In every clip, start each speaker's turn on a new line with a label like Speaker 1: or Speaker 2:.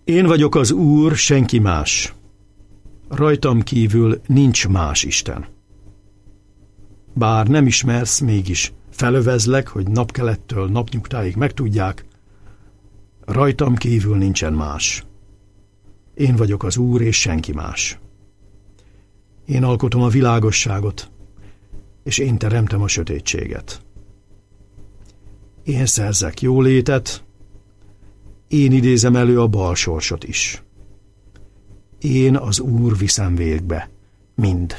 Speaker 1: Én vagyok az Úr, senki más. Rajtam kívül nincs más Isten. Bár nem ismersz, mégis felövezlek, hogy napkelettől napnyugtáig megtudják, rajtam kívül nincsen más. Én vagyok az Úr, és senki más. Én alkotom a világosságot, és én teremtem a sötétséget. Én szerzek jólétet, én idézem elő a bal sorsot is. Én az Úr viszem végbe mind.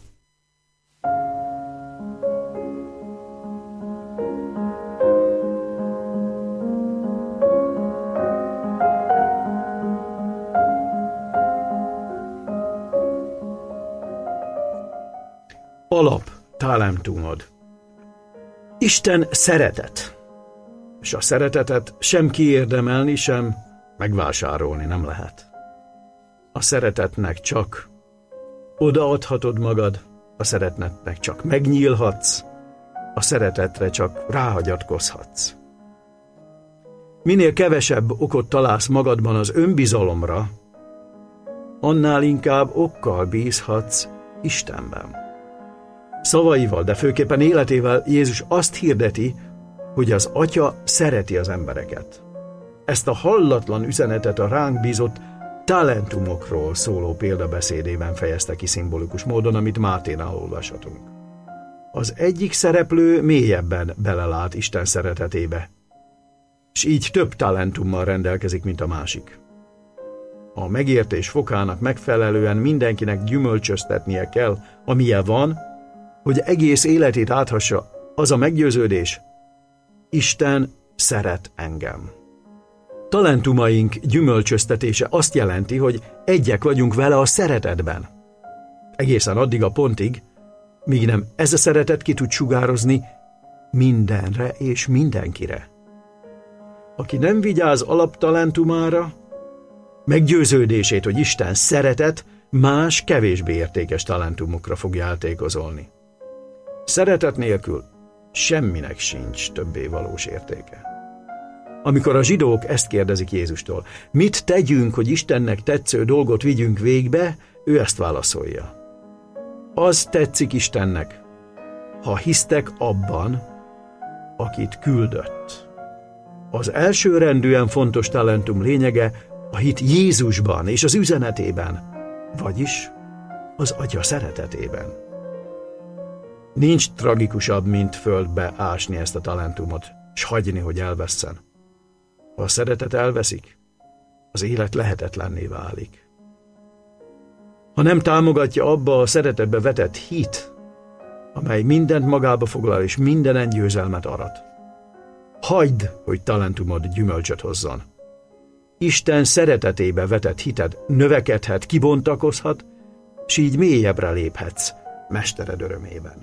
Speaker 1: Alap talentumod. Isten szeretet, és a szeretetet sem kiérdemelni, sem megvásárolni nem lehet. A szeretetnek csak odaadhatod magad, a szeretetnek csak megnyílhatsz, a szeretetre csak ráhagyatkozhatsz. Minél kevesebb okot találsz magadban az önbizalomra, annál inkább okkal bízhatsz Istenben. Szavaival, de főképpen életével Jézus azt hirdeti, hogy az Atya szereti az embereket. Ezt a hallatlan üzenetet a ránk bízott talentumokról szóló példabeszédében fejezte ki szimbolikus módon, amit Máténál olvashatunk. Az egyik szereplő mélyebben belelát Isten szeretetébe, és így több talentummal rendelkezik, mint a másik. A megértés fokának megfelelően mindenkinek gyümölcsöztetnie kell, amilyen van, hogy egész életét áthassa az a meggyőződés, Isten szeret engem. Talentumaink gyümölcsöztetése azt jelenti, hogy egyek vagyunk vele a szeretetben. Egészen addig a pontig, míg nem ez a szeretet ki tud sugározni mindenre és mindenkire. Aki nem vigyáz alaptalentumára, meggyőződését, hogy Isten szeretet, más kevésbé értékes talentumokra fogja eltékozolni. Szeretet nélkül semminek sincs többé valós értéke. Amikor a zsidók ezt kérdezik Jézustól, mit tegyünk, hogy Istennek tetsző dolgot vigyünk végbe, ő ezt válaszolja. Az tetszik Istennek, ha hisztek abban, akit küldött. Az elsőrendűen fontos talentum lényege a hit Jézusban és az üzenetében, vagyis az Atya szeretetében. Nincs tragikusabb, mint földbe ásni ezt a talentumot, s hagyni, hogy elvesszen. Ha a szeretet elveszik, az élet lehetetlenné válik. Ha nem támogatja abba a szeretetbe vetett hit, amely mindent magába foglal és mindenen győzelmet arat, hagyd, hogy talentumod gyümölcsöt hozzon. Isten szeretetébe vetett hited növekedhet, kibontakozhat, s így mélyebbre léphetsz mestered örömében.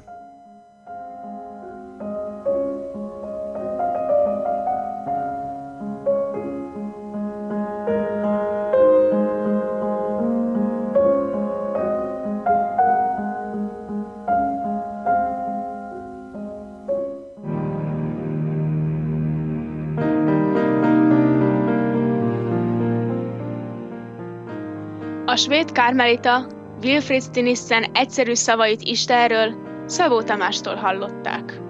Speaker 2: A svéd karmelita Wilfrid Stinissen egyszerű szavait Istenről Szabó Tamástól hallották.